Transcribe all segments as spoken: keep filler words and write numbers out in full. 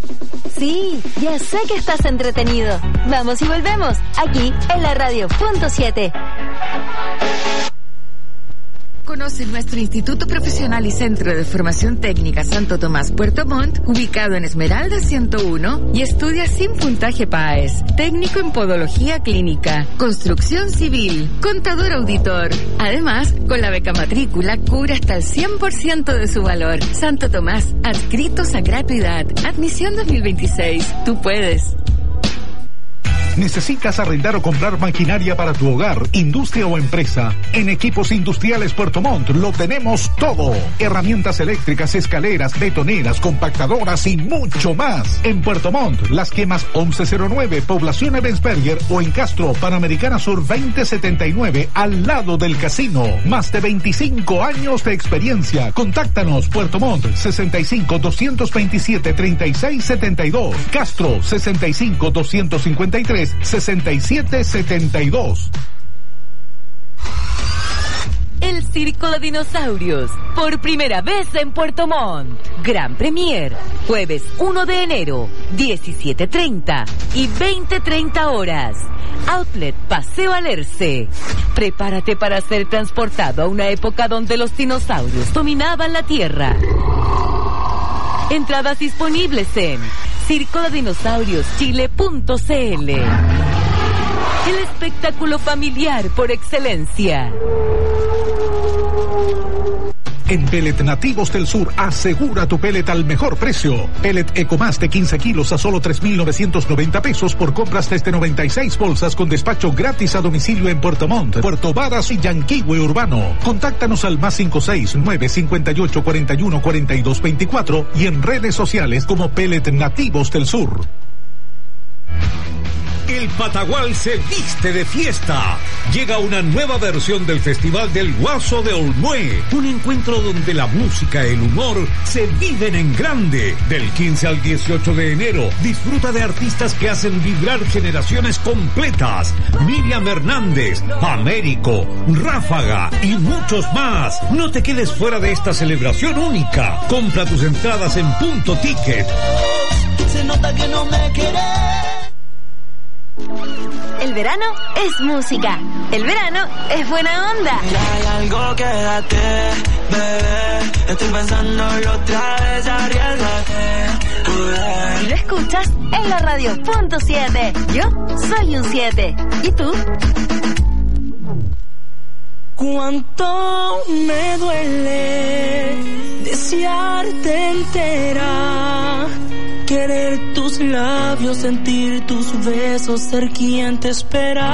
Sí, ya sé que estás entretenido. Vamos y volvemos, aquí en la radio punto siete. Conoce nuestro Instituto Profesional y Centro de Formación Técnica Santo Tomás Puerto Montt, ubicado en Esmeralda ciento uno, y estudia sin puntaje P A E S, técnico en podología clínica, construcción civil, contador auditor. Además, con la beca matrícula cubre hasta el cien por ciento de su valor. Santo Tomás, adscritos a gratuidad. Admisión dos mil veintiséis. Tú puedes. ¿Necesitas arrendar o comprar maquinaria para tu hogar, industria o empresa? En Equipos Industriales Puerto Montt lo tenemos todo. Herramientas eléctricas, escaleras, betoneras, compactadoras y mucho más. En Puerto Montt, Las Quemas once cero nueve, Población Ebensberger, o en Castro, Panamericana Sur veinte setenta y nueve, al lado del casino. Más de veinticinco años de experiencia. Contáctanos, Puerto Montt, sesenta y cinco, doscientos veintisiete, treinta y seis setenta y dos. Castro, sesenta y cinco, doscientos cincuenta y tres, sesenta y siete setenta y dos. El Circo de Dinosaurios, por primera vez en Puerto Montt. Gran Premier, jueves uno de enero, diecisiete treinta y veinte treinta horas. Outlet Paseo Alerce. Prepárate para ser transportado a una época donde los dinosaurios dominaban la Tierra. Entradas disponibles en circo de dinosaurios chile punto c l. El espectáculo familiar por excelencia. En Pellet Nativos del Sur, asegura tu pellet al mejor precio. Pellet Ecomás de quince kilos a solo tres mil novecientos noventa pesos por compras desde noventa y seis bolsas con despacho gratis a domicilio en Puerto Montt, Puerto Varas y Yanquihue Urbano. Contáctanos al más cinco seis nueve, cinco ocho, cuarenta y uno, cuarenta y dos veinticuatro y en redes sociales como Pellet Nativos del Sur. El Patagual se viste de fiesta. Llega una nueva versión del Festival del Guaso de Olmué. Un encuentro donde la música y el humor se viven en grande. Del quince al dieciocho de enero, disfruta de artistas que hacen vibrar generaciones completas. Miriam Hernández, Américo, Ráfaga y muchos más. No te quedes fuera de esta celebración única. Compra tus entradas en Punto Ticket. Se nota que no me querés. El verano es música. El verano es buena onda. Hay algo, quédate, bebé. Estoy pensándolo otra vez, arriesgate. Y lo escuchas en la radio punto siete. Yo soy un siete. ¿Y tú? Cuánto me duele desearte entera. Querer tus labios, sentir tus besos, ser quien te espera.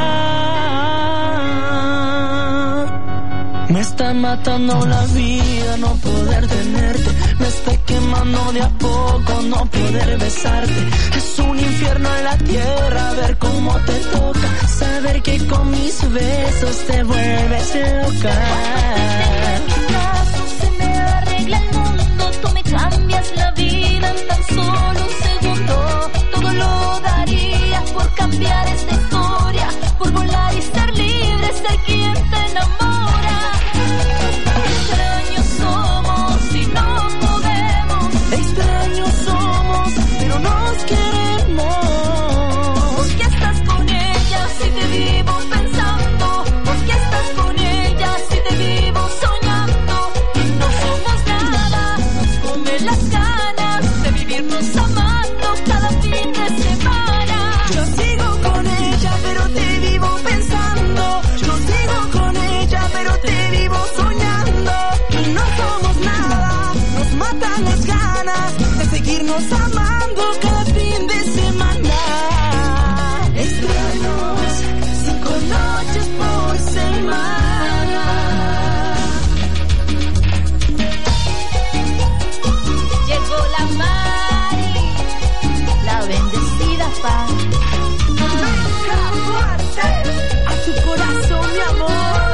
Me está matando la vida no poder tenerte. Me está quemando de a poco no poder besarte. Es un infierno en la tierra ver cómo te toca. Saber que con mis besos te vuelves loca. Se me arregla el mundo, tú me cambias la vida en tan solo un segundo. Todo lo daría por cambiar esta historia, por volar y ser libre, ser quien te enamora. Extraños somos y no podemos. Extraños somos, pero nos queremos. ¿Por qué estás con ella si te vivo pensando? ¿Por qué estás con ella si te vivo soñando? Y no somos nada, nos comen las ganas de vivirnos amando cada fin de semana. Yo sigo con ella, pero te vivo pensando. Yo sigo con ella, pero te vivo soñando. Y no somos nada, nos matan las ganas de seguirnos amando cada fin de semana. Extraños, cinco noches por semana. Llegó la Mari, la bendecida paz. Venga fuerte a tu corazón, mi amor.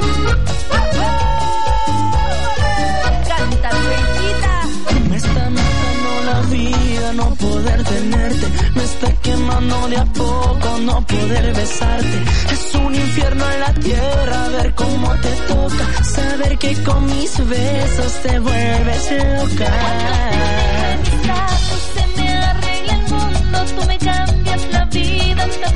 Canta, güeyita. Me está matando la vida no poder tenerte. Me está quemando de a poco no poder besarte. Es un infierno en la tierra ver cómo te toca. Saber que con mis besos te vuelves loca. Se me arregla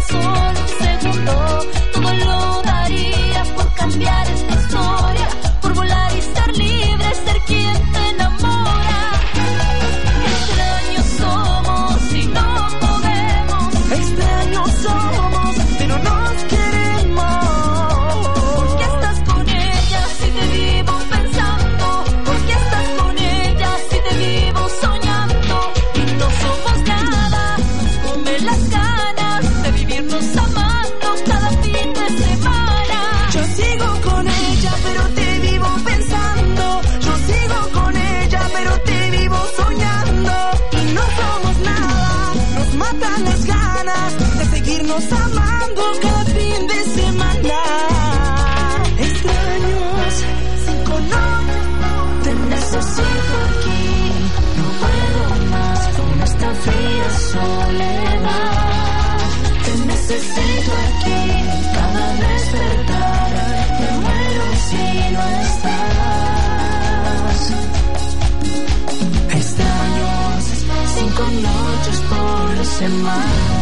solo un segundo. Todo lo daría por cambiar esta historia, por volar y ser libre, ser quien te enamora. Extraños somos y no podemos. Extraños somos, pero nos queremos. ¿Por qué estás con ella si te vivo pensando? ¿Por qué estás con ella si te vivo soñando? Y no somos nada, nos comen las ganas de vivirnos amando cada fin de semana. Yo sigo con ella, pero te vivo pensando. Yo sigo con ella, pero te vivo soñando. Y no somos nada, nos matan las ganas de seguirnos amando cada fin de semana. Extraños, cinco no, te necesito aquí. No puedo más con esta fría soledad. Te necesito aquí, cada despertar. Me muero si no estás. Extraños, cinco noches por semana.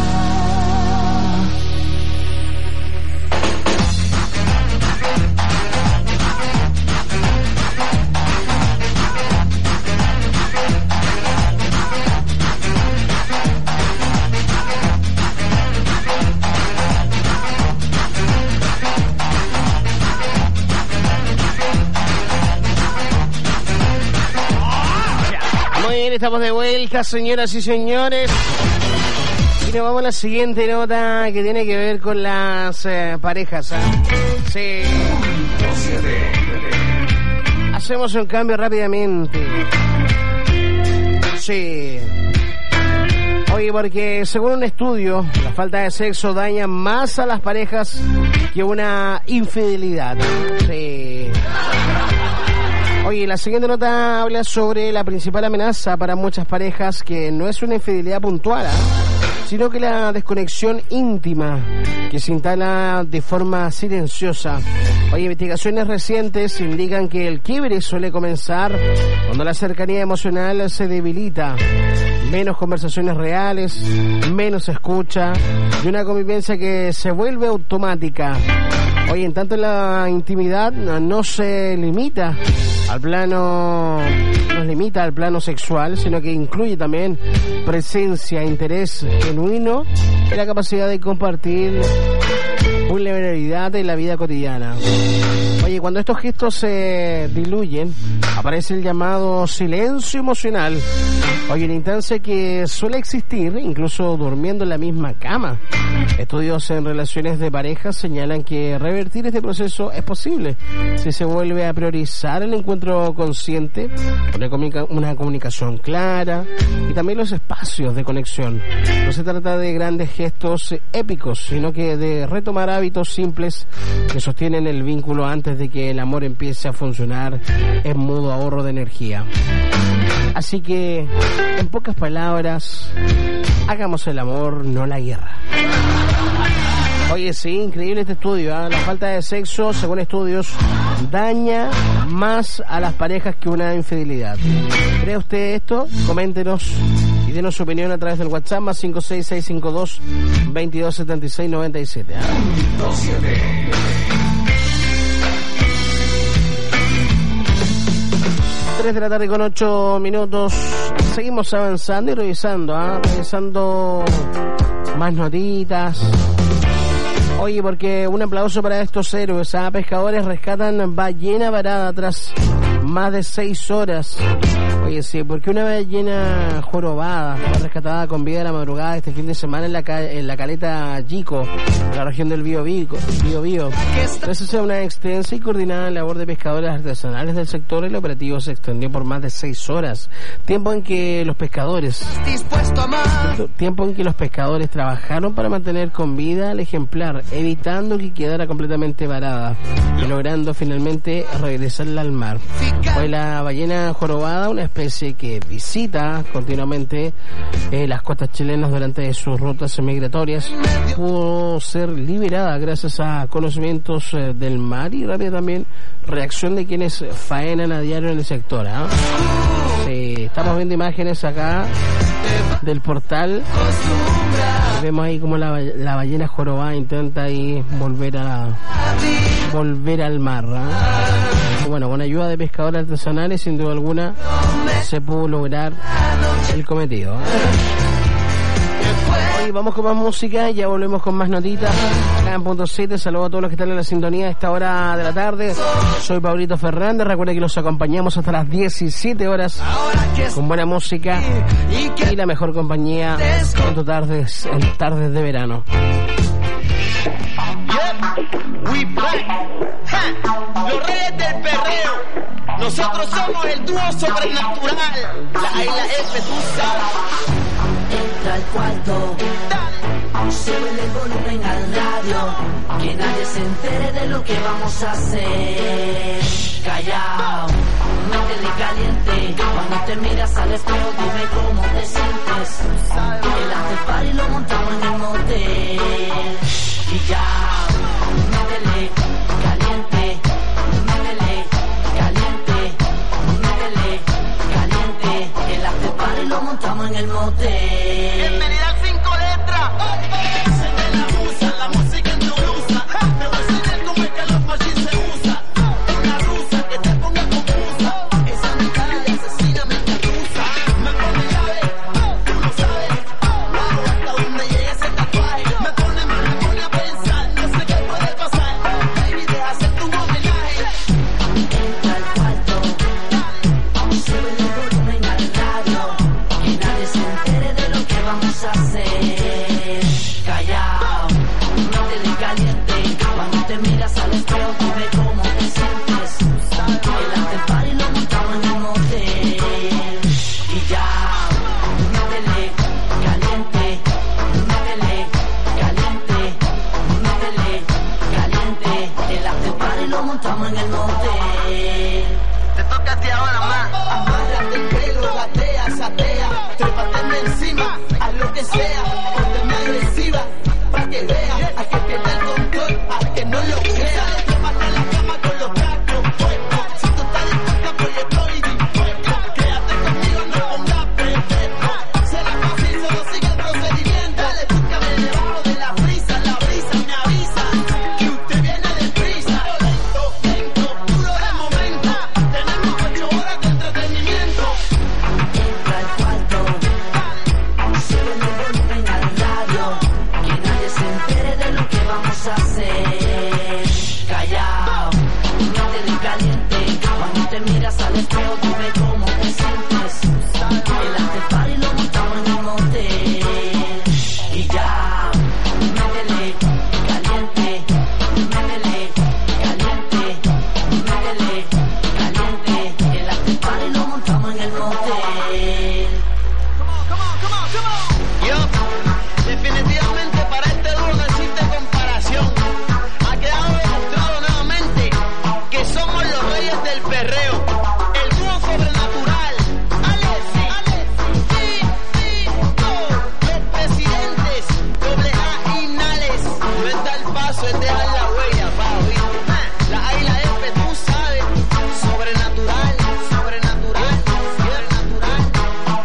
Muy bien, estamos de vuelta, señoras y señores. Y nos vamos a la siguiente nota que tiene que ver con las eh, parejas. ¿eh? Sí. Hacemos un cambio rápidamente. Sí. Oye, porque según un estudio, la falta de sexo daña más a las parejas que una infidelidad. Sí. Oye, la siguiente nota habla sobre la principal amenaza para muchas parejas, que no es una infidelidad puntual, ¿eh? sino que la desconexión íntima que se instala de forma silenciosa. Oye, investigaciones recientes indican que el quiebre suele comenzar cuando la cercanía emocional se debilita, menos conversaciones reales, menos escucha y una convivencia que se vuelve automática. Oye, en tanto la intimidad no se limita al plano, no se limita al plano sexual, sino que incluye también presencia, interés genuino y la capacidad de compartir vulnerabilidad en la vida cotidiana. Oye, cuando estos gestos se diluyen, aparece el llamado silencio emocional. Oye, una instancia que suele existir incluso durmiendo en la misma cama. Estudios en relaciones de pareja señalan que revertir este proceso es posible si se vuelve a priorizar el encuentro consciente, una, comunica- una comunicación clara y también los espacios de conexión. No se trata de grandes gestos épicos, sino que de retomar hábitos simples que sostienen el vínculo antes de que el amor empiece a funcionar en modo ahorro de energía. Así que, en pocas palabras, hagamos el amor, no la guerra. Oye, sí, increíble este estudio, ¿eh? La falta de sexo, según estudios, daña más a las parejas que una infidelidad. ¿Cree usted esto? Coméntenos y denos su opinión a través del WhatsApp más cinco seis seis cinco dos, veintidós setenta y seis noventa y siete. ¿eh? tres de la tarde con ocho minutos. Seguimos avanzando y revisando, ¿eh? revisando más notitas. Oye, porque un aplauso para estos héroes, ¿eh? Pescadores rescatan ballena varada tras más de seis horas. Oye, sí, porque una ballena jorobada fue rescatada con vida de la madrugada este fin de semana en la, ca- en la caleta Yico, en la región del Biobío. Bio Gracias a una extensa y coordinada labor de pescadores artesanales del sector, el operativo se extendió por más de seis horas. Tiempo en que los pescadores, tiempo en que los pescadores trabajaron para mantener con vida al ejemplar, evitando que quedara completamente varada y logrando finalmente regresarla al mar. Hoy la ballena jorobada, una especie que visita continuamente eh, las costas chilenas durante sus rutas migratorias, pudo ser liberada gracias a conocimientos eh, del mar y rápida también reacción de quienes faenan a diario en el sector. ¿eh? Sí, estamos viendo imágenes acá del portal. Vemos ahí como la, la ballena jorobada intenta ahí volver a volver al mar, ¿eh? Bueno, con ayuda de pescadores artesanales, sin duda alguna, se pudo lograr el cometido. Hoy vamos con más música, ya volvemos con más notitas. Acá en Punto siete, saludos a todos los que están en la sintonía a esta hora de la tarde. Soy Pablito Fernández, recuerden que los acompañamos hasta las diecisiete horas con buena música y la mejor compañía en tus tardes, en tardes de verano. Yep, we back. Ja, los reyes del perreo. Nosotros somos el dúo sobrenatural. La I, la F, tú sabes. Entra al cuarto, sube el volumen al radio, que nadie se entere de lo que vamos a hacer. Callao, métele caliente, cuando te miras al espejo dime cómo te sientes. El after party lo montamos en el motel. Y ya, métele caliente, métele caliente, métele caliente. El after party lo montamos en el motel. Bienvenida al cinco letras. Se me la usa, la música en tu blusa. Me voy a enseñar cómo es que los machis se usa. Una rusa que te ponga confusa. Esa mental de asesina me acusa. Me pone llave, tú lo sabes. Wow, hasta donde llegue ese tatuaje. Me pone mal, me pone a pensar. No sé qué puede pasar. Baby, deja hacer tu homenaje. Entra al cuarto, sube el volumen al radio, que nadie se entere de lo que vamos a hacer. Callao, métele caliente, cuando te miras al espejo dime cómo te sientes. El after party lo montamos en el motel. Y ya, métele caliente, métele caliente, métele caliente. El after party lo montamos en el motel. Te toca a ti ahora, más. Amárrate el pelo, gatea, satea. Trépateme encima, haz lo que sea. Pónteme agresiva, pa' que vea. Hay que pierda el control, a que no lo crea. Tómate la cama con los cachos puestos. Si tú estás dispuesta, pues yo estoy dispuesto. Quédate conmigo, no pongas pretexto. Será fácil, solo sigue el procedimiento. Dale, búscame debajo de la brisa. La brisa me avisa que usted viene deprisa. Lento, lento, puro de momento. Tenemos ocho horas de entretenimiento. Entra al cuarto, sube el volumen al radio, que nadie se entere de lo que vamos a hacer. Callao, métele caliente, cuando te miras al espejo dime cómo te sientes. El after party lo montamos en el motel. Y ya, métele caliente, métele caliente, métele caliente. El after party lo montamos en el motel. Yo, definitivamente para este dúo no existe comparación. Ha quedado demostrado nuevamente que somos los reyes del perreo. El dúo sobrenatural. Alexi, sí, sí, no. Los presidentes, doble A y Nales. No es dar paso, es dejar la huella, pa, ¿viste? La A y la F, tú sabes. Sobrenatural, sobrenatural, sobrenatural.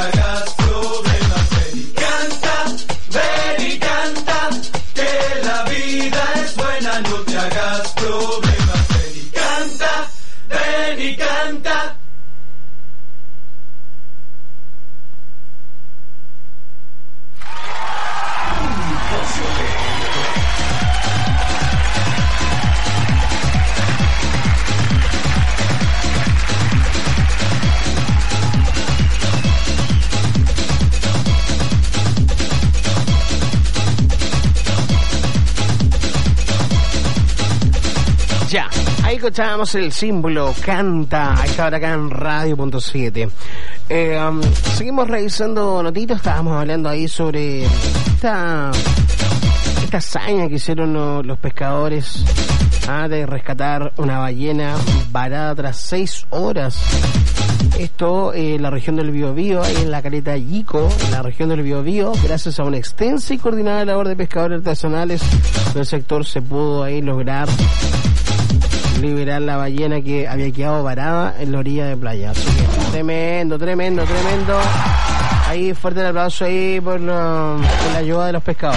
hagas problemas. Ven y canta, ven y canta, que la vida es buena, no te hagas problemas. Ven y canta, ven y canta. Ya, ahí escuchábamos el símbolo Canta, a esta hora acá en Radio Punto siete. Eh, um, seguimos revisando notitas, estábamos hablando ahí sobre esta, esta hazaña que hicieron los, los pescadores ah, de rescatar una ballena varada tras seis horas. Esto en eh, la región del Biobío, ahí en la caleta Yico, en la región del Biobío, gracias a una extensa y coordinada labor de pescadores artesanales del sector se pudo ahí lograr liberar la ballena que había quedado varada en la orilla de playa. Así que tremendo, tremendo, tremendo. Ahí fuerte el aplauso ahí por, lo, por la ayuda de los pescadores.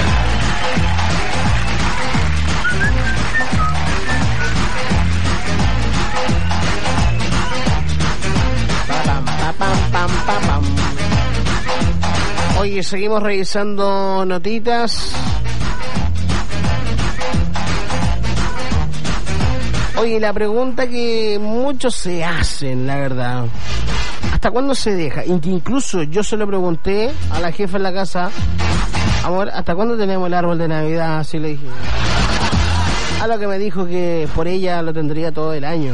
Oye, seguimos revisando notitas. Oye, la pregunta que muchos se hacen, la verdad, ¿hasta cuándo se deja? Incluso yo se lo pregunté a la jefa en la casa, amor, ¿hasta cuándo tenemos el árbol de Navidad? Así le dije. A lo que me dijo que por ella lo tendría todo el año.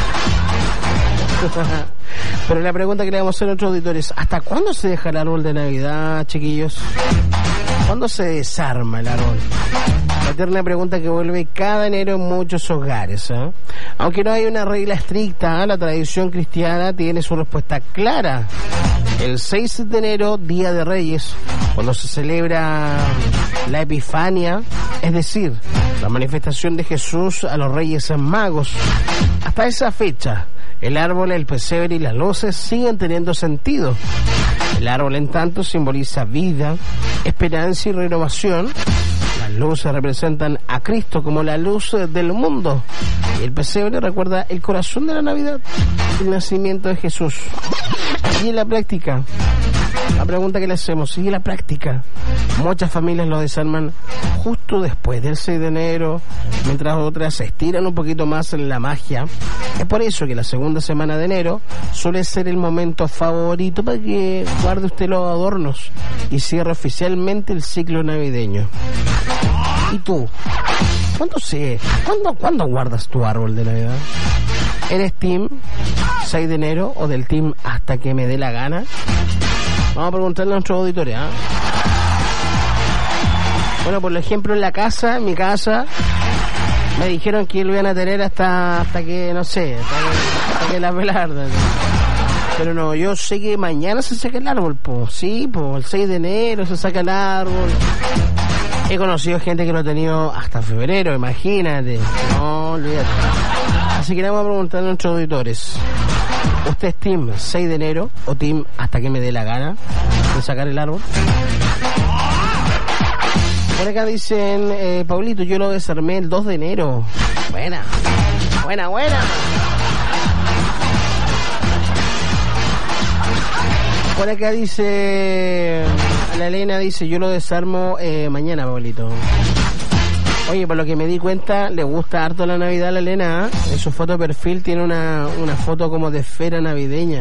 Pero la pregunta que le vamos a hacer a otros auditores, ¿hasta cuándo se deja el árbol de Navidad, chiquillos? ¿Cuándo se desarma el árbol? La eterna pregunta que vuelve cada enero en muchos hogares, ¿eh? Aunque no hay una regla estricta, ¿eh? La tradición cristiana tiene su respuesta clara. El seis de enero, Día de Reyes, cuando se celebra la Epifania, es decir, la manifestación de Jesús a los Reyes Magos. Hasta esa fecha, el árbol, el pesebre y las luces siguen teniendo sentido. El árbol, en tanto, simboliza vida, esperanza y renovación. Las luces representan a Cristo como la luz del mundo. Y el pesebre recuerda el corazón de la Navidad, el nacimiento de Jesús. Y en la práctica, la pregunta que le hacemos, ¿y en la práctica? Muchas familias lo desarman justo después del seis de enero, mientras otras se estiran un poquito más en la magia. Es por eso que la segunda semana de enero suele ser el momento favorito para que guarde usted los adornos y cierre oficialmente el ciclo navideño. ¿Y tú? ¿Cuándo se, cuándo, cuándo guardas tu árbol de Navidad? ¿Eres team seis de enero o del team hasta que me dé la gana? Vamos a preguntarle a nuestros auditores, ¿eh? Bueno, por ejemplo, en la casa, en mi casa, me dijeron que lo iban a tener hasta hasta que, no sé, hasta que, hasta que la velarda. Pero no, yo sé que mañana se saca el árbol, pues. Sí, pues, el seis de enero se saca el árbol. He conocido gente que lo ha tenido hasta febrero, imagínate. No, olvídate. Así que le vamos a preguntar a nuestros auditores. ¿Usted es team seis de enero o team hasta que me dé la gana de sacar el árbol? Por acá dicen, eh, Pablito, yo lo desarmé el dos de enero. Buena, buena, buena. Por acá dice, la Elena dice, yo lo desarmo eh, mañana, Pablito. Oye, por lo que me di cuenta, le gusta harto la Navidad a la Elena, ¿eh? En su foto de perfil tiene una, una foto como de esfera navideña.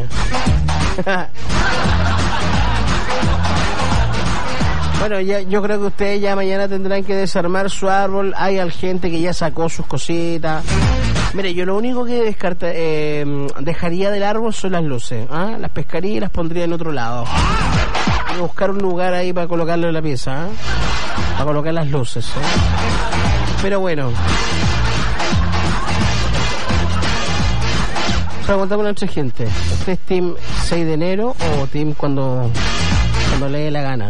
Bueno, ya, yo creo que ustedes ya mañana tendrán que desarmar su árbol. Hay gente que ya sacó sus cositas. Mire, yo lo único que descarta, eh, dejaría del árbol son las luces, ¿eh? Las pescaría y las pondría en otro lado. Voy a buscar un lugar ahí para colocarle la pieza, ¿eh? Para colocar las luces, ¿eh? Pero bueno, preguntamos a nuestra gente, ¿usted es team seis de enero o team cuando, cuando le dé la gana?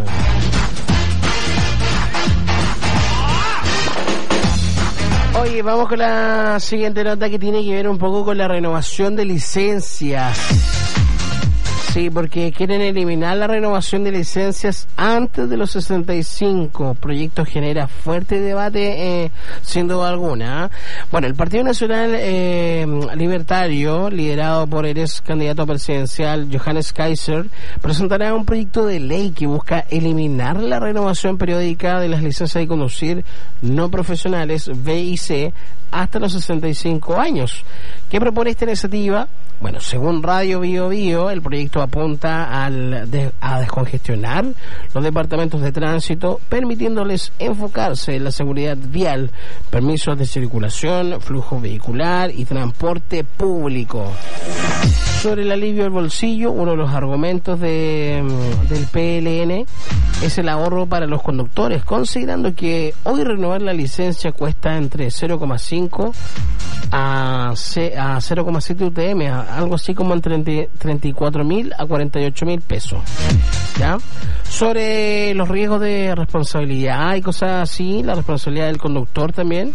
Oye, vamos con la siguiente nota que tiene que ver un poco con la renovación de licencias. Sí, porque quieren eliminar la renovación de licencias antes de los sesenta y cinco. Proyecto genera fuerte debate, eh, sin duda alguna. Bueno, el Partido Nacional eh, Libertario, liderado por el ex candidato presidencial Johannes Kaiser, presentará un proyecto de ley que busca eliminar la renovación periódica de las licencias de conducir no profesionales B y C hasta los sesenta y cinco años. ¿Qué propone esta iniciativa? Bueno, según Radio Bio Bio, el proyecto apunta al de, a descongestionar los departamentos de tránsito, permitiéndoles enfocarse en la seguridad vial, permisos de circulación, flujo vehicular y transporte público. Sobre el alivio al bolsillo, uno de los argumentos de, del P L N es el ahorro para los conductores, considerando que hoy renovar la licencia cuesta entre cero coma cinco a cero coma siete U T M, algo así como entre treinta y cuatro mil a cuarenta y ocho mil pesos. ¿Ya? Sobre los riesgos de responsabilidad y cosas así, la responsabilidad del conductor también.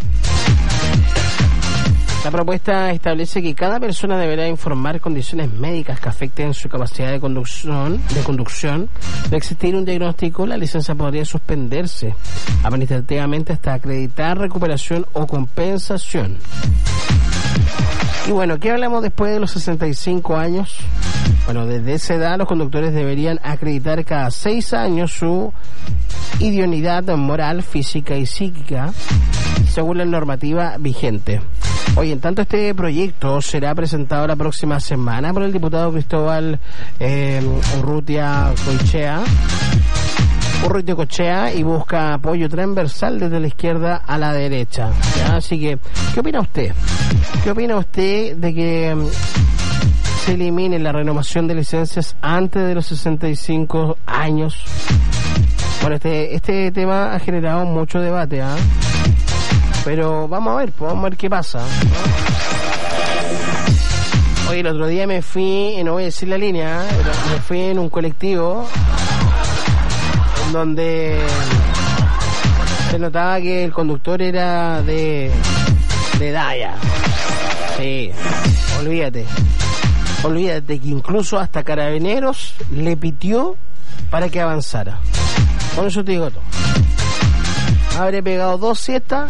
La propuesta establece que cada persona deberá informar condiciones médicas que afecten su capacidad de conducción. De conducción. De existir un diagnóstico, la licencia podría suspenderse administrativamente hasta acreditar recuperación o compensación. Y bueno, ¿qué hablamos después de los sesenta y cinco años? Bueno, desde esa edad los conductores deberían acreditar cada seis años su idoneidad moral, física y psíquica según la normativa vigente. Oye, en tanto este proyecto será presentado la próxima semana por el diputado Cristóbal eh, Urrutia Cochea, Urrutia Cochea y busca apoyo transversal desde la izquierda a la derecha. ¿Ya? Así que, ¿qué opina usted? ¿Qué opina usted de que um, se elimine la renovación de licencias antes de los sesenta y cinco años? Bueno, este este tema ha generado mucho debate, ¿ah? ¿eh? Pero vamos a ver, pues, vamos a ver qué pasa, ¿no? Oye, el otro día me fui, no voy a decir la línea, pero me fui en un colectivo en donde se notaba que el conductor era de de Daya. Sí, olvídate. Olvídate que incluso hasta Carabineros le pitió para que avanzara. Con eso te digo todo. Habré pegado dos siestas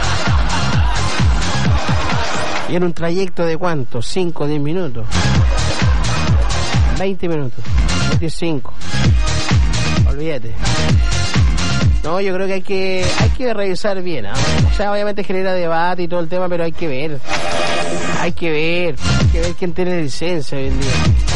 y en un trayecto de ¿cuánto? cinco, diez minutos, veinte minutos, veinticinco. Olvídate. No, yo creo que hay que hay que revisar bien, ¿eh? O sea, obviamente genera debate y todo el tema, pero hay que ver. Hay que ver, hay que ver quién tiene licencia hoy en día.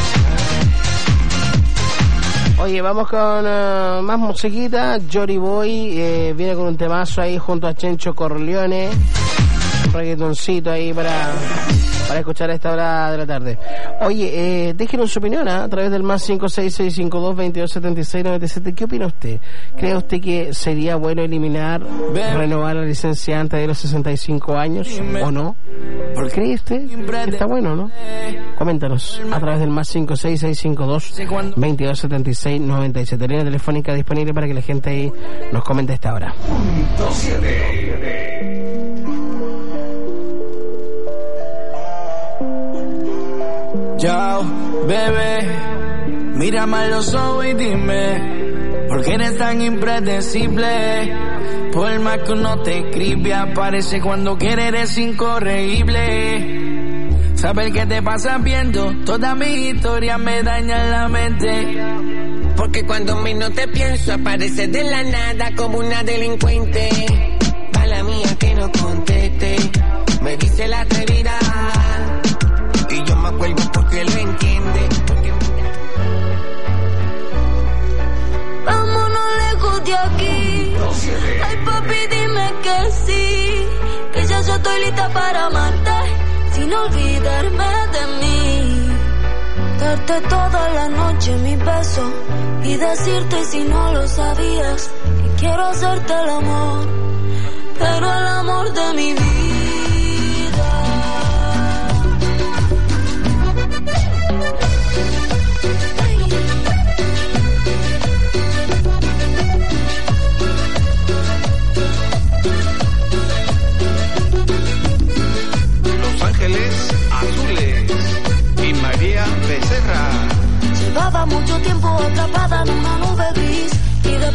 Oye, vamos con uh, más musiquita. Jory Boy eh, viene con un temazo ahí junto a Chencho Corleone. Un reggaetoncito ahí para, para escuchar a esta hora de la tarde. Oye, eh, déjenos su opinión, ¿eh? A través del más cinco seis seis cinco dos, veintidós setenta y seis, noventa y siete. ¿Qué opina usted? ¿Cree usted que sería bueno eliminar, renovar la licencia antes de los sesenta y cinco años o no? ¿Cree usted que está bueno, no? Coméntanos a través del más cinco seis seis cinco dos, veintidós setenta y seis, noventa y siete. Línea telefónica disponible para que la gente ahí nos comente a esta hora. Yo, bebé, mírame a los ojos y dime, ¿por qué eres tan impredecible? Por más que uno te escribe, aparece cuando quiere, eres incorregible. Saber qué te pasa viendo, toda mi historia me daña la mente. Porque cuando menos te pienso, apareces de la nada como una delincuente. Mala mía que no conteste, me dice la atrevida. Y yo me acuerdo porque lo entiende. Vámonos lejos de aquí. Ay, papi, dime que sí, que ya yo estoy lista para amarte, sin olvidarme de mí. Darte toda la noche mi beso y decirte, si no lo sabías, que quiero hacerte el amor, pero el amor de mi vida. Ángeles Azules y María Becerra. Se va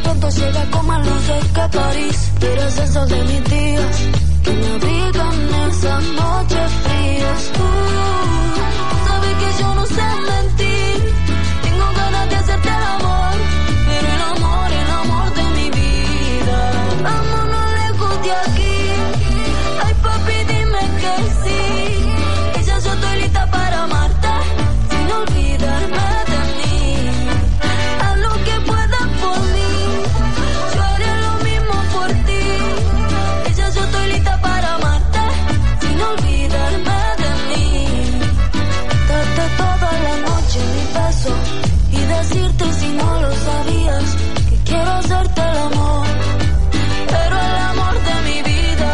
tonto llega con más luces que París. Tú eres eso de mis días que me abrigan esas noches frías. Uh, sabes que yo no sé mentir. Tengo ganas de hacerte el amor, pero el amor, el amor de mi vida. Vámonos lejos de aquí. Ay, papi, dime que sí. Ella yo estoy lista para amarte, sin olvidarme de mí. Haz lo que puedas por mí, yo haré lo mismo por ti. Ella yo estoy lista para amarte, sin olvidarme de mí. Darte toda la noche mi beso y decirte si no lo sabías que quiero hacerte el amor, pero el amor de mi vida.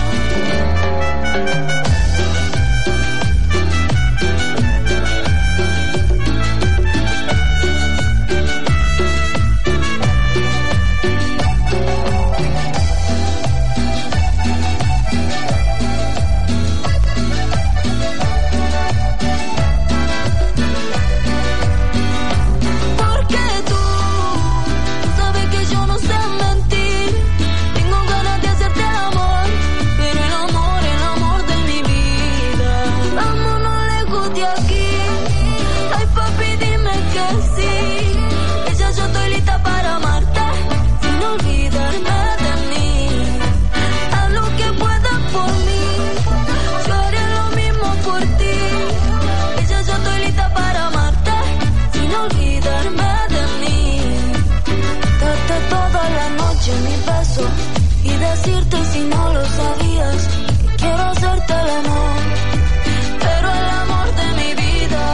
Porque tú sabes que yo no sé mentir. Tengo ganas de hacerte el amor, pero el amor, el amor de mi vida. Vámonos lejos de aquí. Ay, papi, dime que sí. Ella yo estoy lista para amarte, sin olvidarme de mí. Haz lo que puedas por mí, yo haré lo mismo por ti. Ella yo estoy lista para amarte, sin olvidarme de mí. Darte toda la noche mi beso y decirte si no lo sabías que quiero hacerte el amor, pero el amor de mi vida.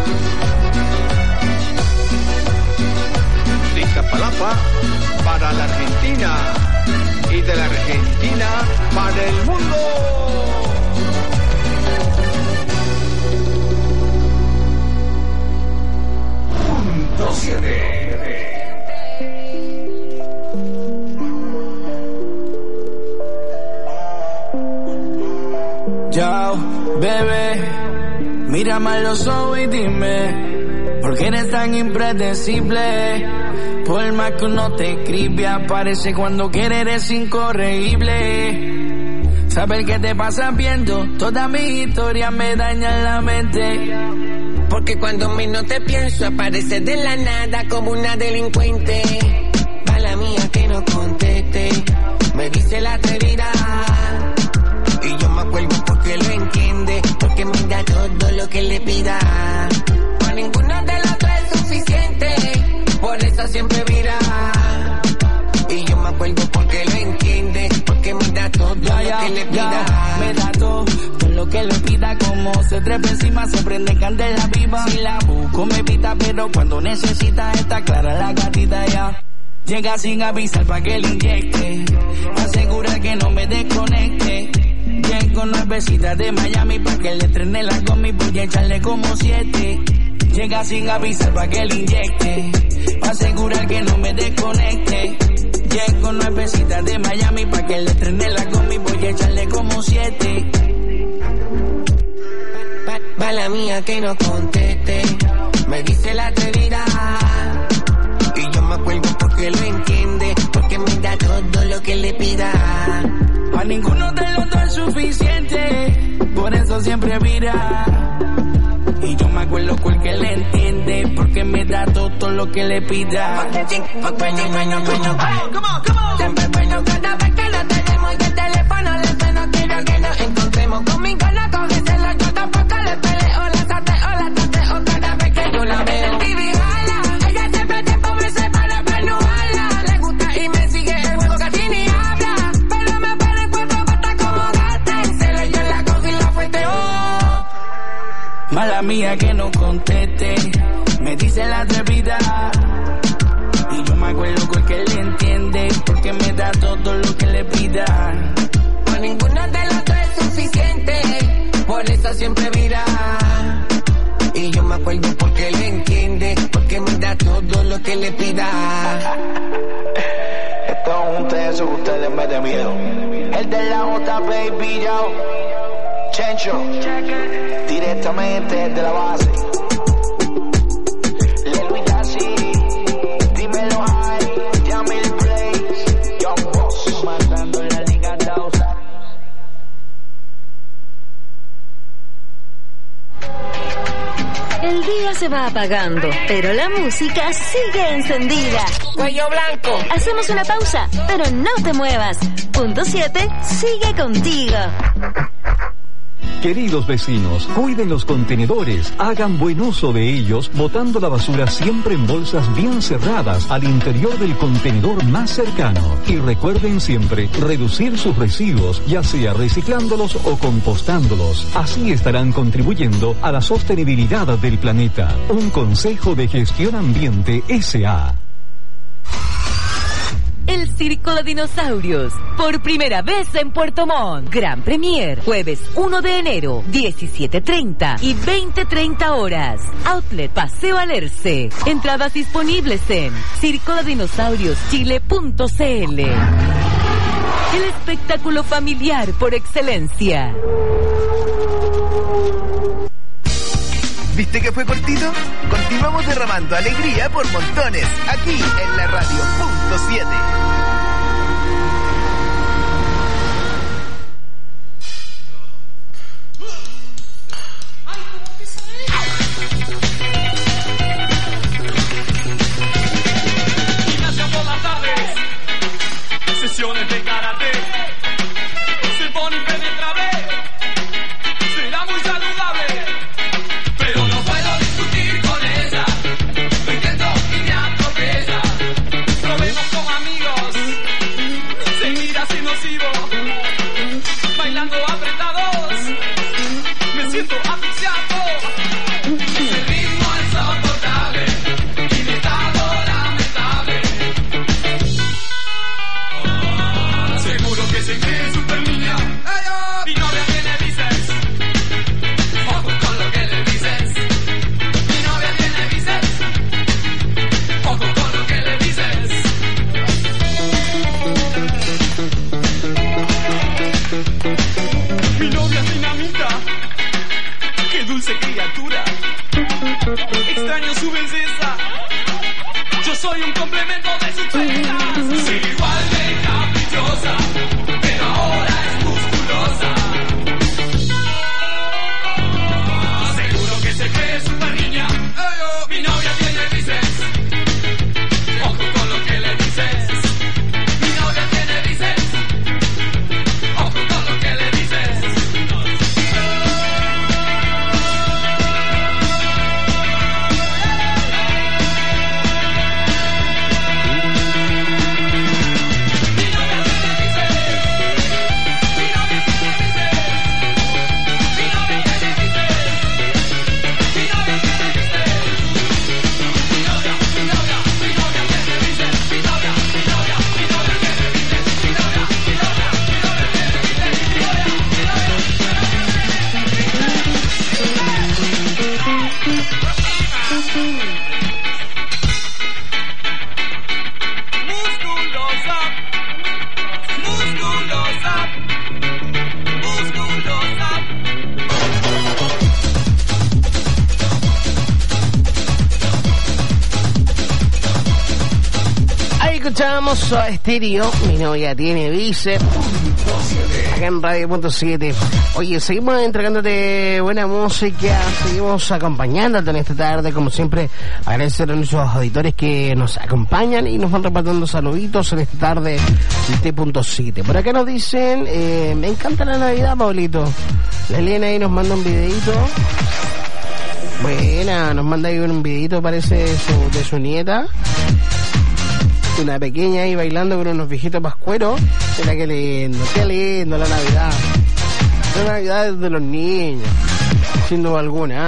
De Iztapalapa para la Argentina y de la Argentina para el mundo. Punto siete. Yo, bebé, mírame a los ojos y dime, ¿por qué eres tan impredecible? Por más que uno te escribe, aparece cuando quiere, eres incorregible. Saber qué te pasa viendo toda mi historia me daña la mente. Porque cuando menos te pienso aparece de la nada como una delincuente. Mala mía que no conteste, me dice la atrevida. Y yo me acuerdo porque lo entiende, porque me da todo lo que le pida. Para ninguna de las tres es suficiente, por eso siempre mira. Y yo me acuerdo porque lo entiende, porque me da todo Ya, lo ya, que le pida. ya, me da todo, todo lo que le pida. Como se trepa encima, se prende candela viva. Si la busco me evita, pero cuando necesita está clara la gatita ya. Llega sin avisar pa' que le inyecte, asegura que no me desconecte. Llego nuevecita de Miami pa' que le estrene la gomi, voy a echarle como siete. Llega sin avisar pa' que le inyecte, pa' asegurar que no me desconecte. Llego nuevecita de Miami pa' que le estrene la gomi, voy a echarle como siete. Mala mía que no conteste, me dice la atrevida. Y yo me acuerdo porque lo entiende, porque me da todo lo que le pida. A ninguno de los dos es suficiente, por eso siempre vira. Y yo me acuerdo porque le entiende, porque me da todo lo que le pida. Siempre bueno cada vez que lo tenemos y el teléfono le suena, quiero que nos encontremos. Conmigo no cógeselo, yo tampoco le peleo, la sateo, la tateo cada vez que yo la veo. Vivi jala, ella siempre tiempo me separa para no jala. Le gusta y me sigue el juego casi ni habla, pero me para cuando basta como gata. Se le yo la cojo y la fueteo. Mala mía que no conteste, me dice la atrevida. Y yo me acuerdo porque le entiende, porque me da todo lo que le pida. Con ninguno de los dos es suficiente, por eso siempre vira. Y yo me acuerdo porque le entiende, porque me da todo lo que le pida. Esto es un teso que ustedes me den miedo. El de la J, baby, yo. Chencho, directamente de la base. Lelo y Yassi, dímelo ahí, Yamil. va apagando, pero la música sigue encendida. Cuello blanco. Hacemos una pausa, pero no te muevas. Punto siete sigue contigo. Queridos vecinos, cuiden los contenedores, hagan buen uso de ellos, botando la basura siempre en bolsas bien cerradas al interior del contenedor más cercano. Y recuerden siempre reducir sus residuos, ya sea reciclándolos o compostándolos. Así estarán contribuyendo a la sostenibilidad del planeta. Un consejo de Gestión Ambiente S A El Circo de Dinosaurios, por primera vez en Puerto Montt. Gran Premier, jueves uno de enero, diecisiete treinta y veinte treinta horas. Outlet Paseo Alerce. Entradas disponibles en circo de dinosaurios chile punto c l. El espectáculo familiar por excelencia. ¿Viste que fue cortito? Continuamos derramando alegría por montones, aquí en la radio punto siete. Gimnasia por las tardes, sesiones de karate, se pone impenetrable, será muy saludable. Pero no puedo discutir con ella, lo intento y me atropella. Probemos con amigos, seguir así nocivo, bailando apretados, me siento asfixiado. El ritmo es insoportable y mi estado lamentable. Oh, seguro que se cree super niña, mi novia tiene bíceps. Ojo con lo que le dices. Mi novia tiene bíceps. Ojo con lo que le dices. Mi novia es dinamita. Qué dulce criatura. Extraño su belleza. Yo soy un complemento de sus prendas. Sigue igual de caprichosa, pero ahora es musculosa. Seguro que se cree super niña. Mi novia tiene bíceps. Ojo con lo que le dices. Mi novia tiene bíceps. Ojo con lo que le dices. Musculosa, musculosa, musculosa. Ahí escuchamos a Estéreo, mi novia tiene bíceps, acá en radio punto siete. Oye, seguimos entregándote buena música, seguimos acompañándote en esta tarde, como siempre, agradecer a nuestros auditores que nos acompañan y nos van repartiendo saluditos en esta tarde de T punto siete. Por acá nos dicen, eh, me encanta la Navidad, Pablito. La Elena ahí nos manda un videito. Buena, nos manda ahí un videito, parece, de su, de su nieta. Una pequeña ahí bailando con unos viejitos pascueros. Mira qué lindo, qué lindo la Navidad. La Navidad es de los niños, sin duda alguna.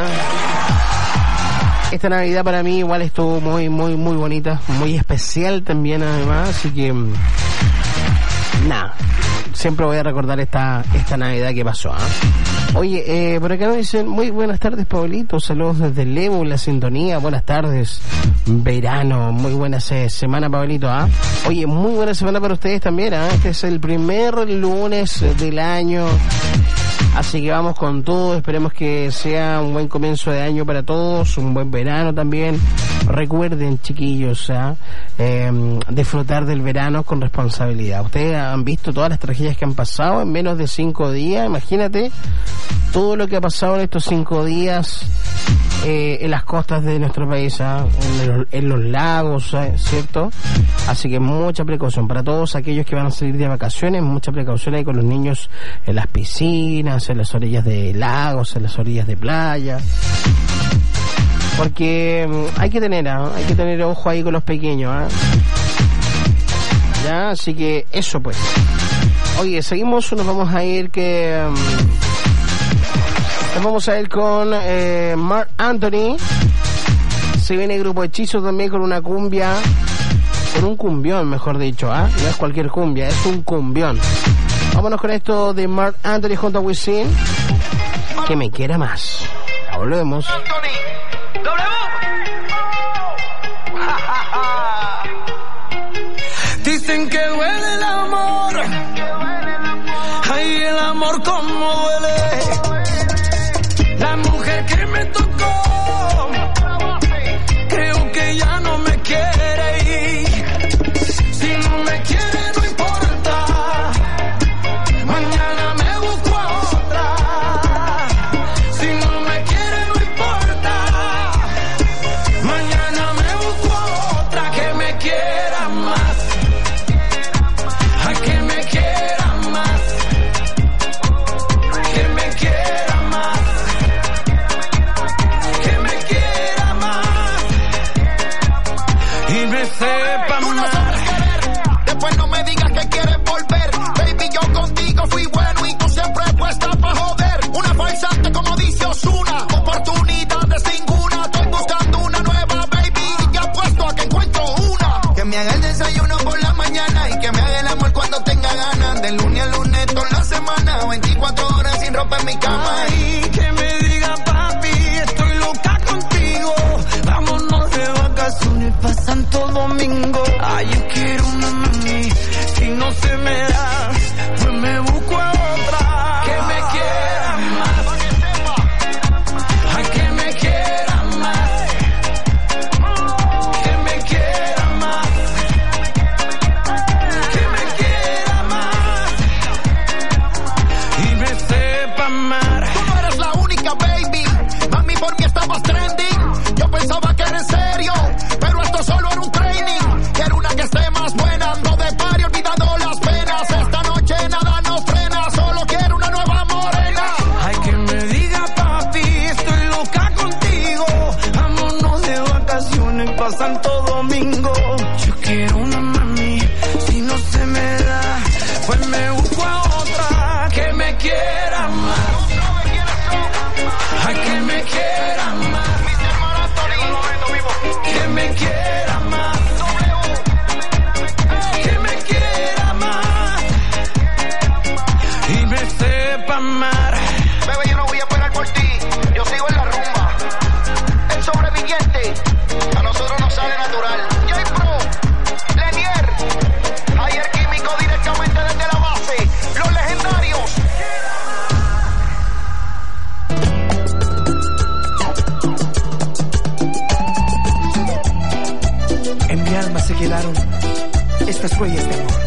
Esta Navidad para mí igual estuvo muy, muy, muy bonita, muy especial también además, así que nada, siempre voy a recordar esta, esta Navidad que pasó, ¿eh? Oye, eh, por acá nos dicen, muy buenas tardes, Pablito, saludos desde Levo, la sintonía, buenas tardes, verano, muy buena se- semana, Pablito, ¿ah? ¿eh? Oye, muy buena semana para ustedes también, ¿ah? ¿eh? Este es el primer lunes del año, así que vamos con todo, esperemos que sea un buen comienzo de año para todos, un buen verano también. Recuerden, chiquillos, ¿eh? Eh, disfrutar del verano con responsabilidad. Ustedes han visto todas las tragedias que han pasado en menos de cinco días, imagínate todo lo que ha pasado en estos cinco días eh, en las costas de nuestro país, ¿eh? en, los, en los lagos, ¿eh? ¿cierto? Así que mucha precaución para todos aquellos que van a salir de vacaciones, mucha precaución ahí con los niños en las piscinas, en las orillas de lagos, en las orillas de playa. Porque um, hay que tener, ¿eh? hay que tener ojo ahí con los pequeños, ¿eh? Ya, así que eso pues. Oye, seguimos, nos vamos a ir que... Um, nos vamos a ir con eh, Marc Anthony. Se viene el Grupo Hechizo también con una cumbia, con un cumbión, mejor dicho, ¿ah? ¿eh? No es cualquier cumbia, es un cumbión. Vámonos con esto de Marc Anthony junto a Wisin. Que me quiera más. Ya volvemos. Dicen que duele el amor. Ay, el amor como duele. La mujer que me tocó, creo que ya no me quiere ir. Si no me quiere no importa, mañana me busco a otra. Si no me quiere no importa, mañana me busco a otra que me quiera más. A que me quiera más, que me quiera más, que me quiera más y me sepa Tú no más. sabes querer, después no me digas que quieres volver. Baby, yo contigo fui bueno y tú siempre puesta pa' joder. Una farsante como dice Ozuna, oportunidades ninguna. Estoy buscando una nueva, baby, y ya apuesto a que encuentro una. Que me haga el desayuno por la mañana y que me haga el amor cuando tenga ganas. De lunes a lunes toda la semana, veinticuatro horas sin ropa en mi cama. Ay, que me diga papi, estoy loca contigo. Vámonos de vacaciones pa' Santo Domingo. Ay, yo quiero una mami, si no se me da, pues me busco a otra. Que me quiera más, ay, que me quiera más, que me quiera más, que me quiera más y me sepa amar. Tú no eres la única, baby. Mami, por mí estabas trending. Yo pensaba que era en serio, pero esto solo era un training. Quiero una que esté más buena, ando de party olvidando las penas. Esta noche nada nos frena, solo quiero una nueva morena. Ay, que me diga papi, estoy loca contigo. Vámonos de vacaciones pa' Santo Domingo. Yo quiero una mami, si no se me da, pues me busco a otra que me quiera más. Ay, que me quiera más, que me quiera más, que me quiera más y me sepa amar. Bebé, yo no voy a esperar por ti, yo sigo en la rumba. El sobreviviente, a nosotros nos sale natural. J-Pro, Lenier, ayer químico directamente desde la base. Los legendarios. En mi alma se quedaron estas huellas de amor.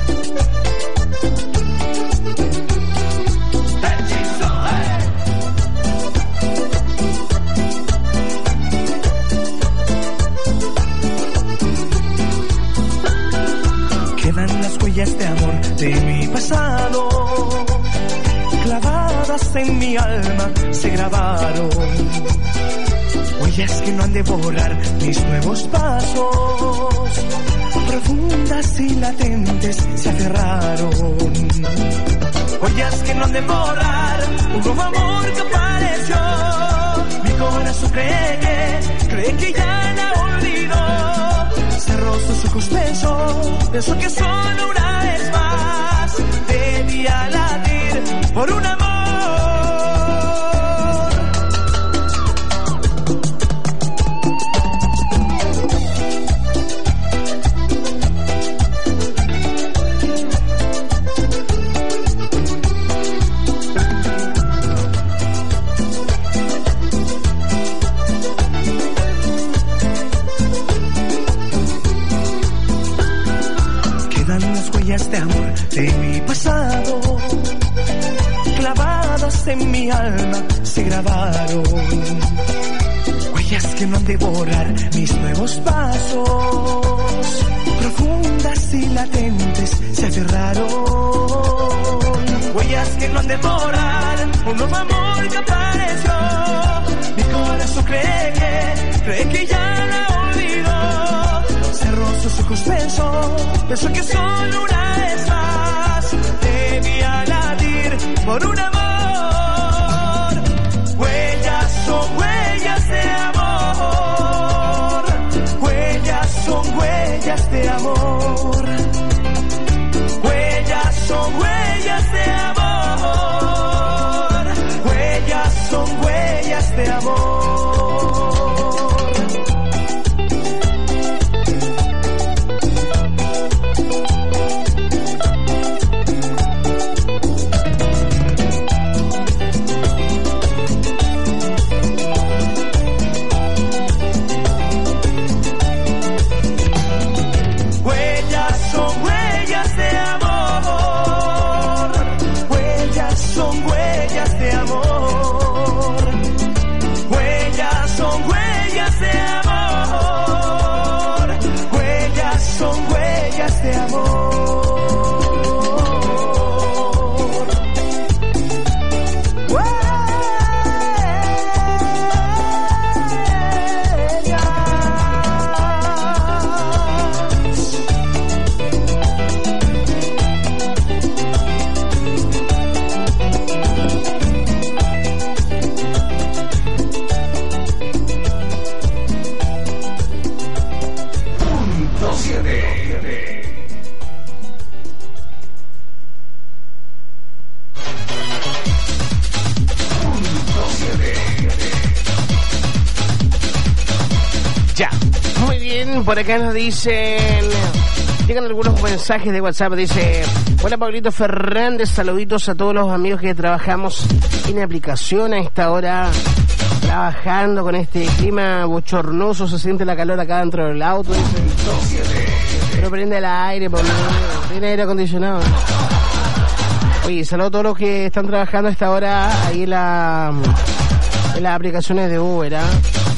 Quedan las huellas de amor de mi pasado, clavadas en mi alma se grabaron. Huellas que no han de borrar mis nuevos pasos, profundas y latentes se aferraron. Huellas que no han de borrar un nuevo amor que apareció. Mi corazón cree que, cree que ya la olvidó. Cerró sus ojos, pensó, pensó que solo una vez más debía latir por un amor. De amor de mi pasado, clavadas en mi alma se grabaron. huellas que no han de borrar mis nuevos pasos, profundas y latentes se aferraron, huellas que no han de borrar un nuevo amor que apareció. Mi corazón cree que, cree que ya la olvidó, cerró sus ojos, pensó, pensó que solo una vez más debía latir por un amor. Huellas son huellas de amor, huellas son huellas de amor, huellas son huellas de amor, huellas son huellas de amor. Por acá nos dicen, llegan algunos mensajes de WhatsApp, dice: hola Pablito Fernández, saluditos a todos los amigos que trabajamos en aplicación a esta hora, trabajando con este clima bochornoso, se siente la calor acá dentro del auto, dice. Pero prende el aire, por favor, tiene aire acondicionado. Oye, saludo a todos los que están trabajando a esta hora ahí en, la, en las aplicaciones de Uber, ¿eh?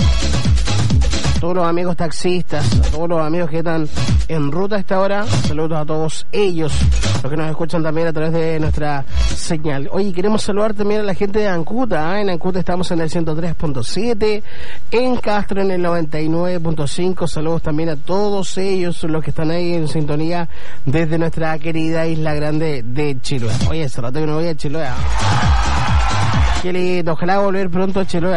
Todos los amigos taxistas, a todos los amigos que están en ruta a esta hora, saludos a todos ellos, los que nos escuchan también a través de nuestra señal. Oye, queremos saludar también a la gente de Ancuta, ¿eh? En Ancuta estamos en el ciento tres punto siete, en Castro en el noventa y nueve punto cinco, saludos también a todos ellos, los que están ahí en sintonía desde nuestra querida Isla Grande de Chiloé. Oye, hace rato que no voy a Chiloé. Qué lindo, ojalá volver pronto a Chiloé.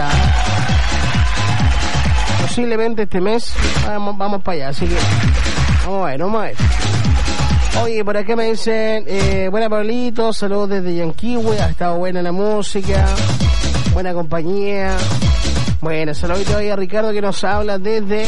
Posiblemente este mes vamos, vamos para allá, así que vamos a ver, vamos a ver. Oye, por acá me dicen, eh, buena Pablito, saludos desde Yanquihue, ha estado buena la música, buena compañía. Bueno, saludito ahí a Ricardo que nos habla desde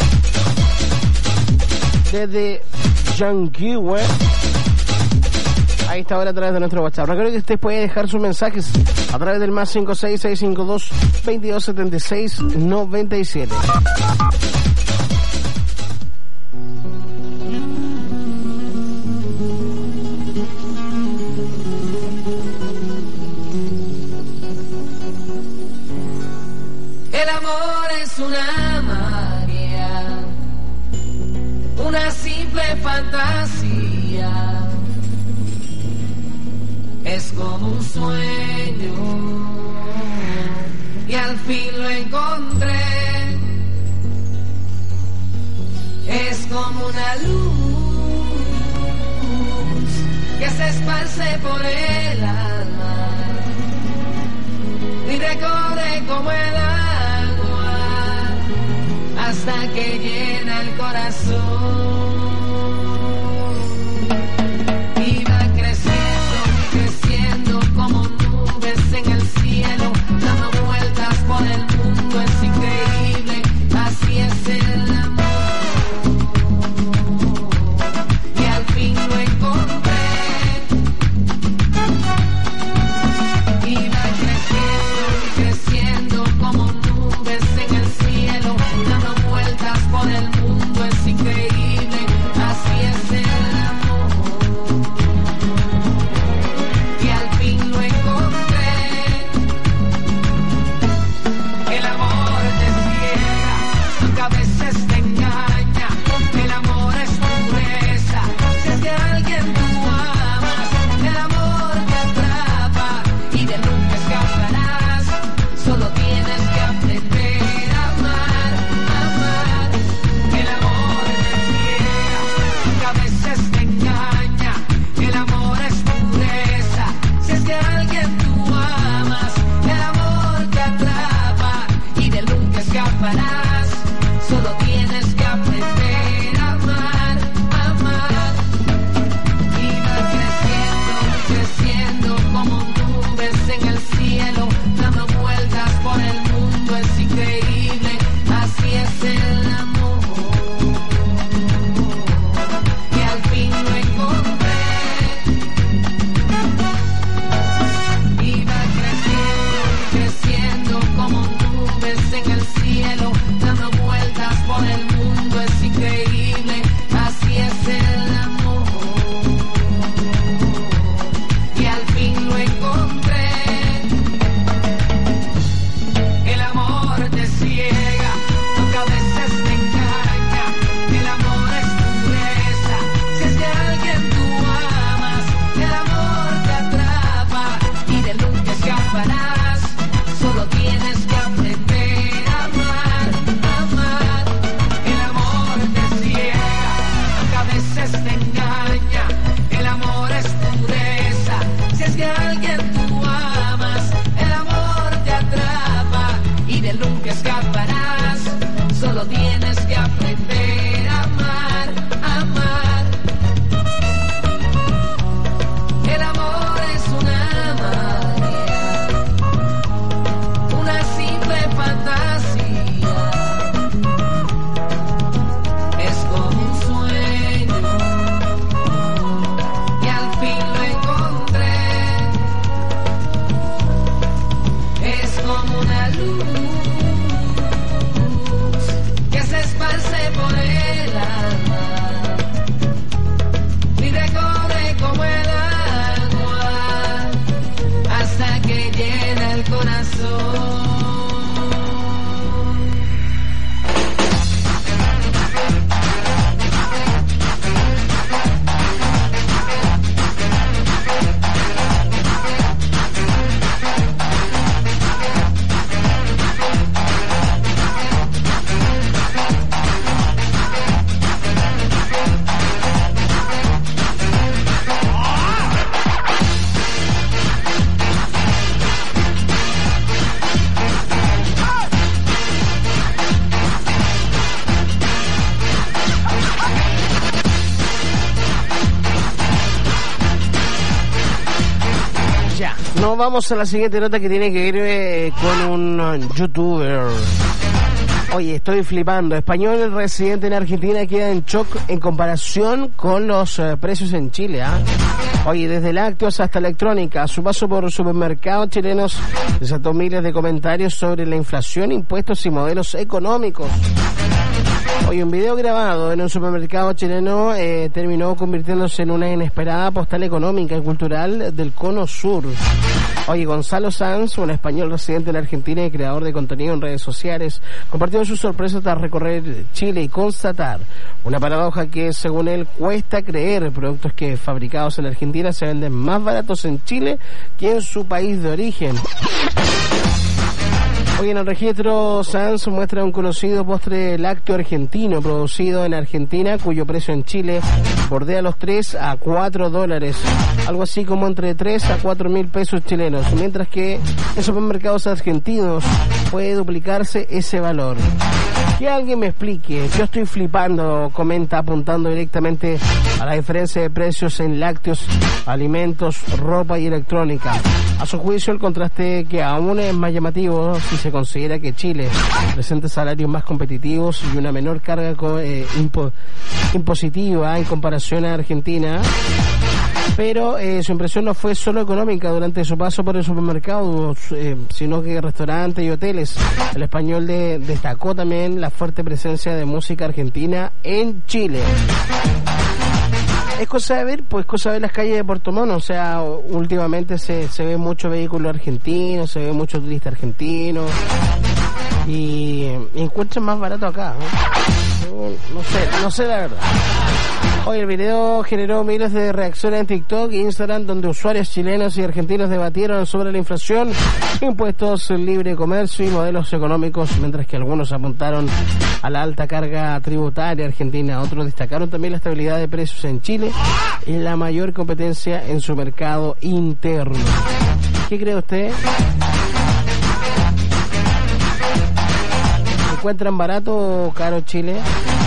desde Yanquihue. Ahí está ahora a través de nuestro WhatsApp. Recuerden que usted puede dejar sus mensajes a través del más cinco seis seis cinco dos, veintidós setenta y seis, noventa y siete. El amor es una magia, una simple fantasía. Es como un sueño y al fin lo encontré. Es como una luz que se esparce por el alma y recorre como el agua hasta que llena el corazón. Como nubes en el cielo, dando vueltas por el mundo, es increíble, así es el amor. Y al fin lo encontré, y va creciendo y creciendo como nubes en el cielo, dando vueltas por el mundo, es increíble. veces te engaña, el amor es pureza. Si es que a alguien tú amas, el amor te atrapa y de nunca escaparás. Solo tienes que aprender a amar, a amar. El amor es una magia, una simple fantasía. Es como un sueño y al fin lo encontré. Es como una luz que se esparce por el alma y recorre como el agua hasta que llena el corazón. Nos vamos a la siguiente nota que tiene que ver eh, con un uh, youtuber. Oye, estoy flipando. Español residente en Argentina queda en shock en comparación con los uh, precios en Chile. ¿eh? Oye, desde lácteos hasta electrónica, a su paso por supermercados chilenos desató miles de comentarios sobre la inflación, impuestos y modelos económicos. Hoy un video grabado en un supermercado chileno eh, terminó convirtiéndose en una inesperada postal económica y cultural del Cono Sur. Oye, Gonzalo Sanz, un español residente en Argentina y creador de contenido en redes sociales, compartió su sorpresa tras recorrer Chile y constatar una paradoja que, según él, cuesta creer. Productos que fabricados en Argentina se venden más baratos en Chile que en su país de origen. Hoy en el registro, Sanz muestra un conocido postre lácteo argentino producido en Argentina, cuyo precio en Chile bordea los tres a cuatro dólares, algo así como entre tres a cuatro mil pesos chilenos, mientras que en supermercados argentinos puede duplicarse ese valor. Que alguien me explique, yo estoy flipando, comenta apuntando directamente a la diferencia de precios en lácteos, alimentos, ropa y electrónica. A su juicio, el contraste que aún es más llamativo si se considera que Chile presenta salarios más competitivos y una menor carga eh, impo impositiva en comparación a Argentina. Pero eh, su impresión no fue solo económica durante su paso por el supermercado, eh, sino que restaurantes y hoteles. El español de, destacó también la fuerte presencia de música argentina en Chile. Es cosa de ver, pues cosa de ver las calles de Puerto Montt, o sea, últimamente se, se ve mucho vehículo argentino, se ve mucho turista argentino y, y encuentran más barato acá, ¿no? No sé, no sé la verdad. Hoy el video generó miles de reacciones en TikTok e Instagram, donde usuarios chilenos y argentinos debatieron sobre la inflación, impuestos, libre comercio y modelos económicos, mientras que algunos apuntaron a la alta carga tributaria argentina. Otros destacaron también la estabilidad de precios en Chile y la mayor competencia en su mercado interno. ¿Qué cree usted? ¿Encuentran barato o caro Chile?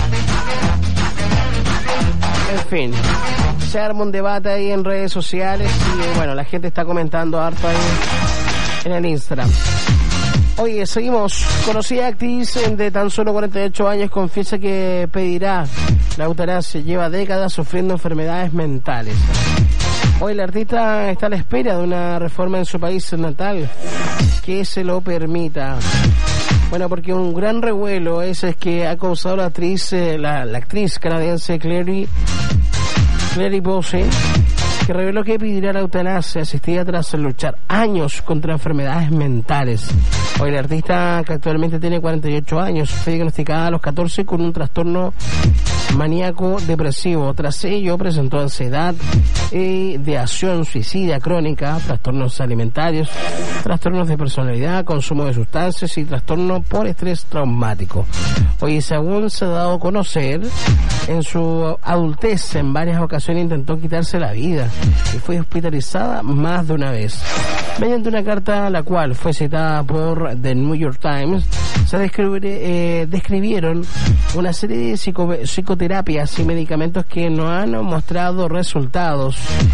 En fin, se arma un debate ahí en redes sociales y bueno, la gente está comentando harto ahí en el Instagram. Oye, seguimos. Conocida actriz de tan solo cuarenta y ocho años confiesa que pedirá la eutanasia. Lleva décadas sufriendo enfermedades mentales. Hoy la artista está a la espera de una reforma en su país natal que se lo permita. Bueno, porque un gran revuelo ese es que ha causado la actriz, eh, la, la actriz canadiense Clary, Clary Bose, que reveló que pedirá la eutanasia asistida tras luchar años contra enfermedades mentales. Hoy la artista, que actualmente tiene cuarenta y ocho años, fue diagnosticada a los catorce con un trastorno maníaco depresivo. Tras ello presentó ansiedad, eh, ideación suicida crónica, trastornos alimentarios, trastornos de personalidad, consumo de sustancias y trastorno por estrés traumático. Oye, según se ha dado a conocer, en su adultez en varias ocasiones intentó quitarse la vida y fue hospitalizada más de una vez. Mediante una carta, la cual fue citada por The New York Times, se describe, eh, describieron una serie de psico psicoterapias y medicamentos que no han mostrado resultados.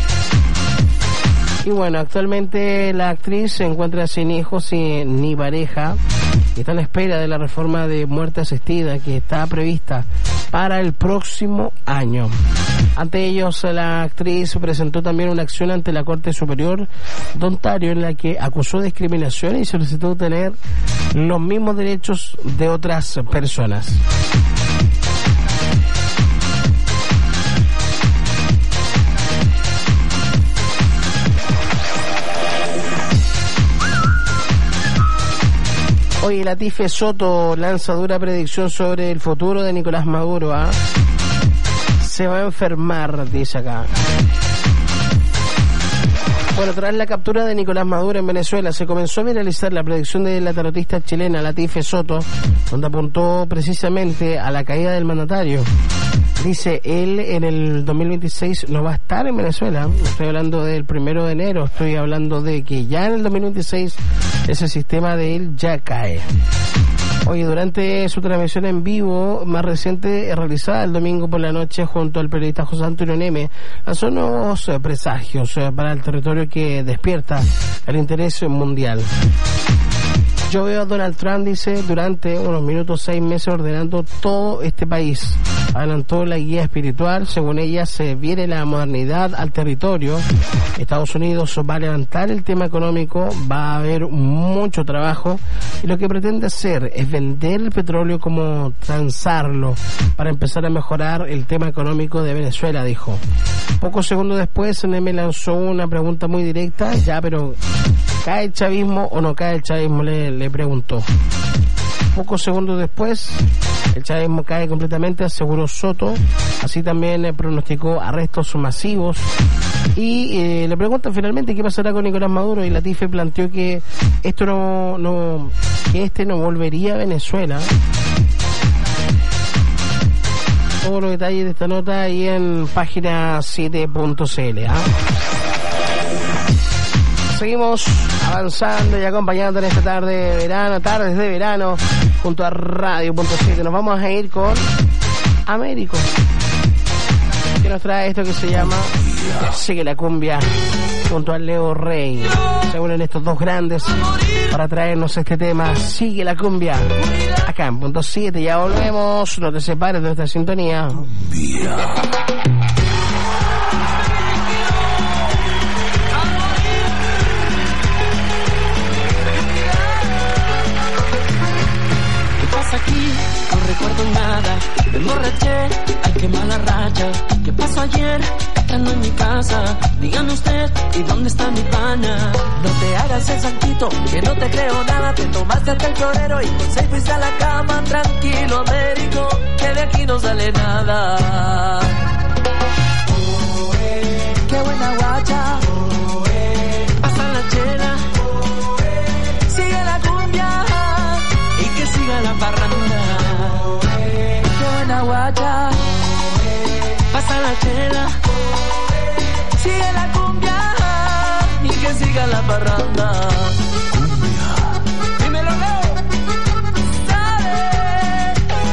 Y bueno, actualmente la actriz se encuentra sin hijos y ni pareja y está en espera de la reforma de muerte asistida que está prevista para el próximo año. Ante ellos, la actriz presentó también una acción ante la Corte Superior de Ontario en la que acusó de discriminación y solicitó tener los mismos derechos de otras personas. Oye, Latife Soto lanza dura predicción sobre el futuro de Nicolás Maduro. ¿Ah? Se va a enfermar, dice acá. Bueno, tras la captura de Nicolás Maduro en Venezuela, se comenzó a viralizar la predicción de la tarotista chilena Latife Soto, donde apuntó precisamente a la caída del mandatario. Dice, él en el dos mil veintiséis no va a estar en Venezuela. Estoy hablando del primero de enero, estoy hablando de que ya en el dos mil veintiséis ese sistema de él ya cae. Oye, durante su transmisión en vivo más reciente, realizada el domingo por la noche junto al periodista José Antonio Neme, lanzó nuevos eh, presagios eh, para el territorio que despierta el interés mundial. Yo veo a Donald Trump, dice, durante unos minutos, seis meses ordenando todo este país. Adelantó la guía espiritual, según ella se viene la modernidad al territorio. Estados Unidos va a levantar el tema económico, va a haber mucho trabajo y lo que pretende hacer es vender el petróleo como transarlo para empezar a mejorar el tema económico de Venezuela, dijo. Pocos segundos después, Neme lanzó una pregunta muy directa, ya, pero ¿cae el chavismo o no cae el chavismo?, le, le preguntó. Pocos segundos después, el chavismo cae completamente, aseguró Soto. Así también eh, pronosticó arrestos masivos. Y eh, le preguntan finalmente qué pasará con Nicolás Maduro, y Latife planteó que esto no, no, que este no volvería a Venezuela. Todos los detalles de esta nota ahí en página siete punto c l. ¿eh? Seguimos avanzando y acompañando en esta tarde de verano, tardes de verano, junto a Radio Punto siete. Nos vamos a ir con Américo, que nos trae esto que se llama Sigue la Cumbia, junto a Leo Rey. Se unen estos dos grandes para traernos este tema, Sigue la Cumbia, acá en Punto siete. Ya volvemos, no te separes de nuestra sintonía. Cumbia. Aquí no recuerdo nada, me emborraché al quemar la raya. ¿Qué pasó ayer? Estando en mi casa, dígame usted, ¿y dónde está mi pana? No te hagas el santito, que no te creo nada. Te tomaste hasta el florero y con seis fuiste a la cama. Tranquilo, Américo, que de aquí no sale nada. Oh, eh, qué buena guacha, oh, eh, pasa la chela, oh, eh, sigue la cumbia y que siga la parranda. Oh, eh, qué buena guacha, oh, eh, pasa la chela, oh, eh, sigue la cumbia y que siga la parranda. Cumbia. Dímelo, Leo. Dale.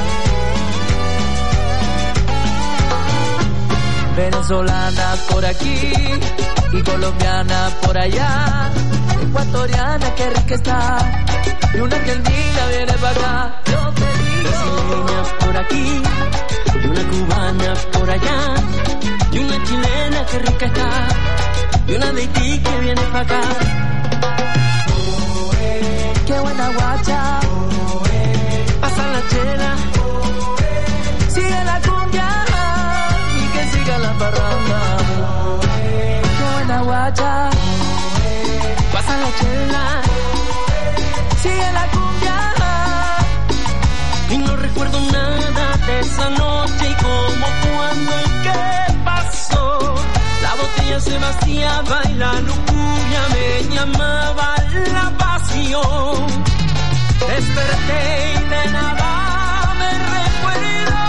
Venezolana por aquí y colombiana por allá, ecuatoriana que rica está, y una argentina viene para acá. Yo te digo, brasileña por aquí y una cubana por allá, y una chilena que rica está, y una de Haití que viene para acá. Oh, eh, qué buena guacha, oh, eh, pasa la chela, oh, eh, sigue la cumbia y que siga la parranda. Oh, eh, qué buena guacha, oh, eh, pasa la chela, sigue la cumbia. Y no recuerdo nada de esa noche y cómo se vaciaba y la lujuria me llamaba la pasión. Desperté y de nada me recuerdo.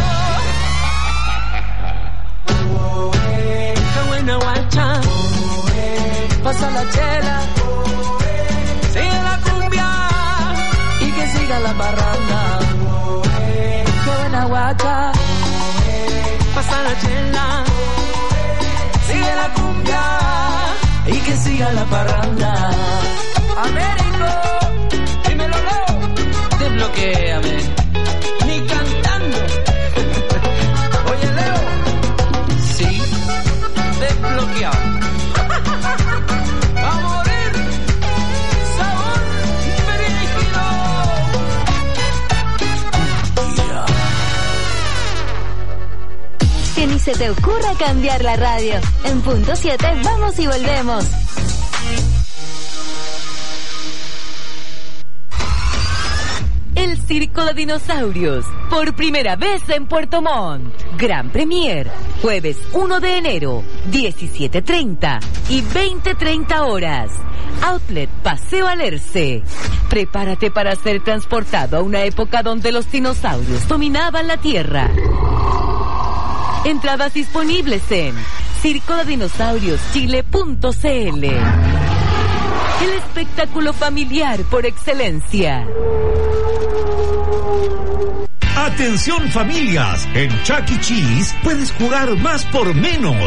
Oh, eh, qué buena guacha. Oh, eh, pasa la chela. Oh, eh, sigue la cumbia y que siga la parranda. Oh, eh, qué buena guacha. Oh, eh, pasa la chela. Sigue la cumbia y que siga la parranda. Américo, dímelo, Leo. Desbloquéame, ni cantando. Oye, Leo, sí, desbloqueado. Va a morir, sabor brígido. Yeah. Que ni se te ocurra cambiar la radio. En punto siete vamos y volvemos. El Circo de Dinosaurios, por primera vez en Puerto Montt. Gran Premier, jueves uno de enero, diecisiete treinta y veinte treinta horas. Outlet Paseo Alerce. Prepárate para ser transportado a una época donde los dinosaurios dominaban la Tierra. Entradas disponibles en circo de dinosaurios chile punto c l. El espectáculo familiar por excelencia. Atención familias, en Chuck E. Cheese puedes jugar más por menos.